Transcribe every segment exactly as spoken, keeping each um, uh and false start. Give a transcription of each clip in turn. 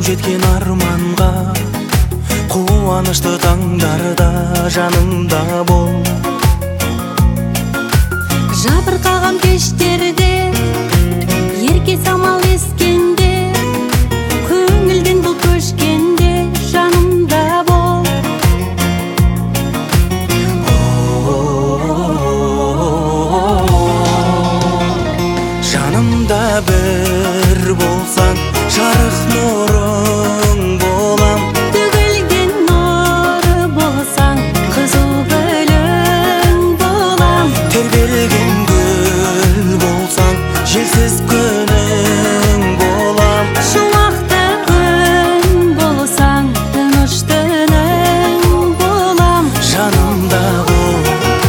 жеткен арманға, қуанышты таңдарда жанымда бол. Жабырқаған кештерде, ерке самал ескенде, көңілден бұл көшкенде жанымда бол. Жанымда бір болсаң, жарық нұрың болам. Төгілген нұры болсаң, қызу гүлің болам. Тербелген гүл болсаң, желсіз күнің болам. Шуақты күн болсаң, тыныш түнің болам. Жанымда бол.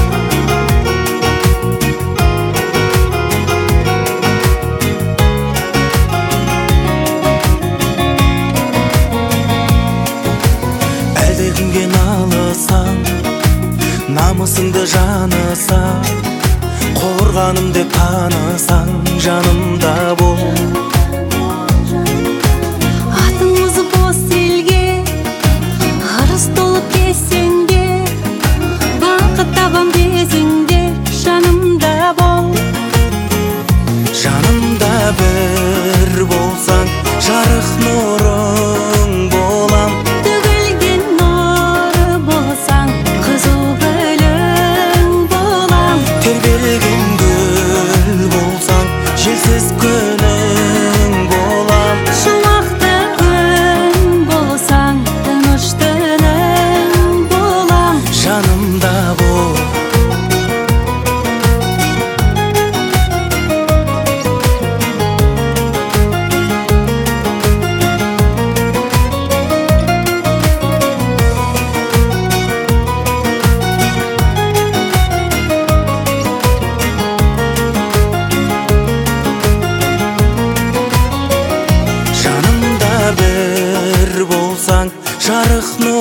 Әлде кімге налысаң, намысыңды жаныса, қорғаным деп танысаң, жанымда бол. Атың озып бос елге, ырыс толып кесенде, бақыт табам безіңде, жанымда бол. Жанымда бір болсаң, жарық нұрың болам. Төгілген нұры болсаң, қызу гүлің болам. Тербелген гүл болсаң, желсіз күнің болам. Шуақты күн болсаң, тыныш түнің болам. Жанымда бол. Жанымда бір болсаң, жарық нұрың